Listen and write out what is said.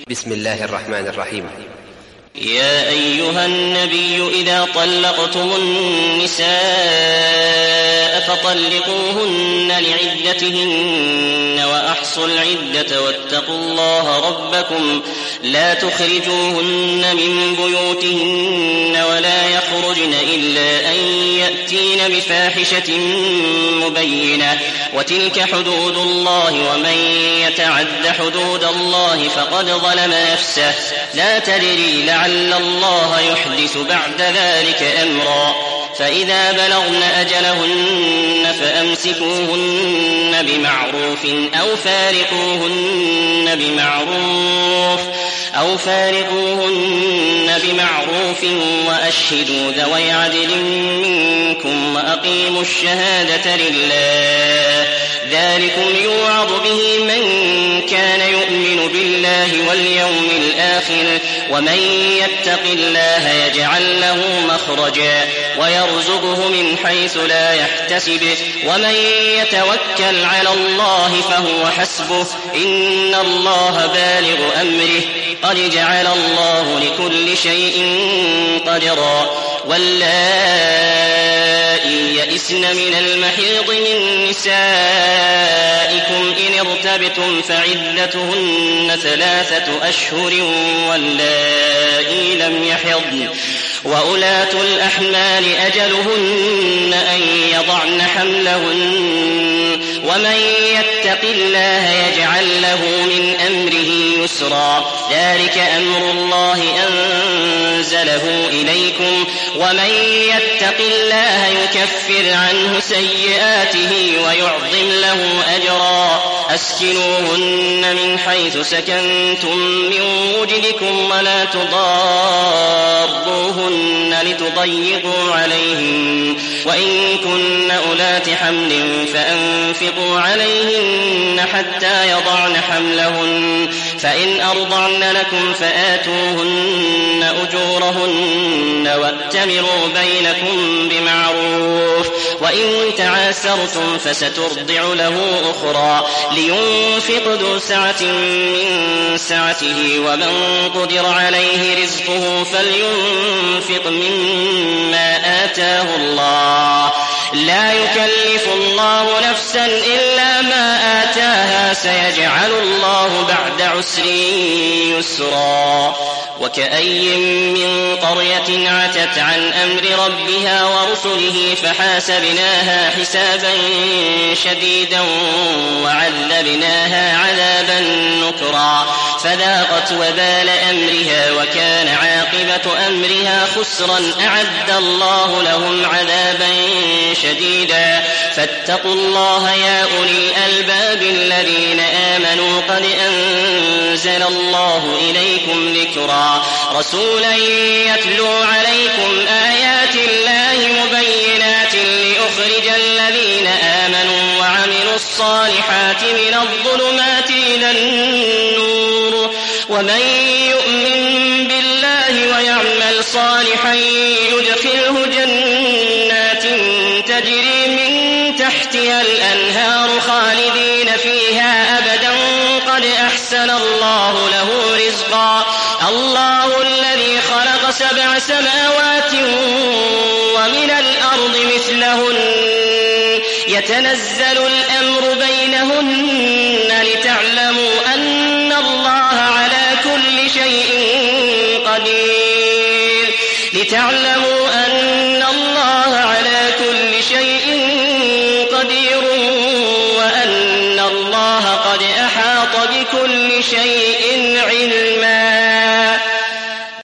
بسم الله الرحمن الرحيم. يا أيها النبي إذا طلقتم النساء فطلقوهن لعدتهن وأحصوا العدة واتقوا الله ربكم لا تخرجوهن من بيوتهن ولا يخرجن إلا أن يأتين بفاحشة مبينة وتلك حدود الله ومن يتعد حدود الله فقد ظلم نفسه لا تدري لعل الله يحدث بعد ذلك أمرا فإذا بلغن أجلهن فأمسكوهن بمعروف أو فارقوهن بمعروف وأشهدوا ذوي عدل منكم وأقيموا الشهادة لله ذلكم يوعظ به من كان يؤمن بالله واليوم الآخر ومن يتق الله يجعل له مخرجا ويرزقه من حيث لا يحتسب ومن يتوكل على الله فهو حسبه إن الله بالغ أمره قد جعل الله لكل شيء قدرا واللائي يئسن من المحيض من نسائكم إن ارتبتم فعدتهن 3 أشهر واللائي لم يحضن وأولاة الأحمال أجلهن أن يضعن حملهن ومن يتق الله يجعل له من أمره يسرا ذلك أمر الله أنزله إليكم ومن يتق الله يكفر عنه سيئاته ويعظم له أجرا أسكنوهن من حيث سكنتم من وجدكم ولا تضاروهن لتضيقوا عليهن وإن كن أولات حمل فأنفقوا عليهن حتى يضعن حملهن فإن أرضعن لكم فآتوهن أجورهن وأتمروا بينكم بمعروف وإن تعاسرتم فسترضع له أخرى لينفق ذو سعة من سعته ومن قدر عليه رزقه فلينفق مما آتاه الله لا يكلف الله نفسا إلا ما آتاها سيجعل الله بعد عسر يسرا وكأي من قرية عتت عن أمر ربها ورسله فحاسبناها حسابا شديدا وعذبناها عذابا نكرا فذاقت وبال أمرها وكان عاقبة أمرها خسرا أعد الله لهم عذابا شديدا فاتقوا الله يا أولي الألباب الذين آمنوا قد أنزل الله إليكم ذكرا رسولا يتلو عليكم آيات الله مبينات ليخرج الذين آمنوا وعملوا الصالحات من الظلمات إلى النور ومن يؤمن بالله ويعمل صالحا يدخله جنات تجري من تحتها الأنهار خالدين فيها أبدا قد أحسن الله له رزقا الله الذي خلق 7 سماوات ومن الأرض مثلهن يتنزل الأمر بينهن لتعلموا أن الله على كل شيء قدير وأن الله قد أحاط بكل شيء علما.